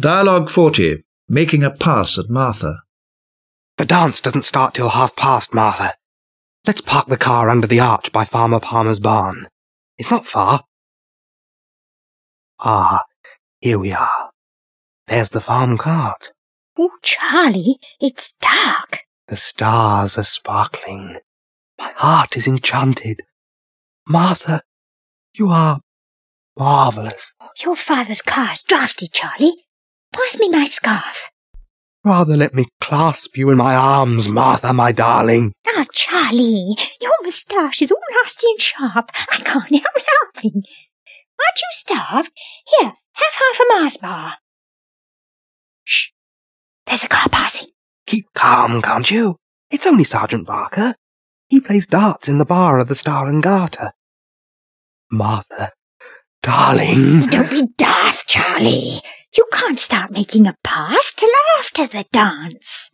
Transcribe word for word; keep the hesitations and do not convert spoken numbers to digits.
Dialogue forty. Making a pass at Martha. The dance doesn't start till half past, Martha. Let's park the car under the arch by Farmer Palmer's barn. It's not far. Ah, here we are. There's the farm cart. Oh, Charlie, it's dark. The stars are sparkling. My heart is enchanted. Martha, you are marvellous. Your father's car's drafty, Charlie. Pass me my scarf. Rather let me clasp you in my arms, Martha, my darling. Ah, Charlie, your moustache is all nasty and sharp. I can't help helping. Aren't you starved? Here, have half a Mars bar. Shh. There's a car passing. Keep calm, can't you? It's only Sergeant Barker. He plays darts in the bar of the Star and Garter. Martha, darling. Don't be daft, Charlie. You can't start making a pass till after the dance.